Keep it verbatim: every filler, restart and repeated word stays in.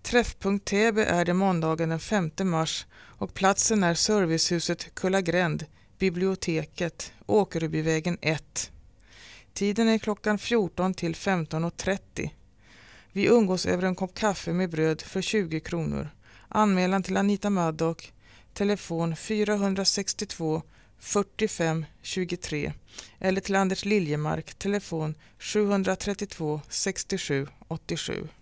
Träffpunkt Täby är det måndagen den femte mars och platsen är servicehuset Kullagränd, biblioteket, Åkerebyvägen ett. Tiden är klockan fjorton till femton och trettio. Vi umgås över en kopp kaffe med bröd för tjugo kronor. Anmälan till Anita Maddock, telefon fyra sex två fyrtiofem tjugotre eller till Anders Liljemark, telefon sju tre två sextiosju åttiosju.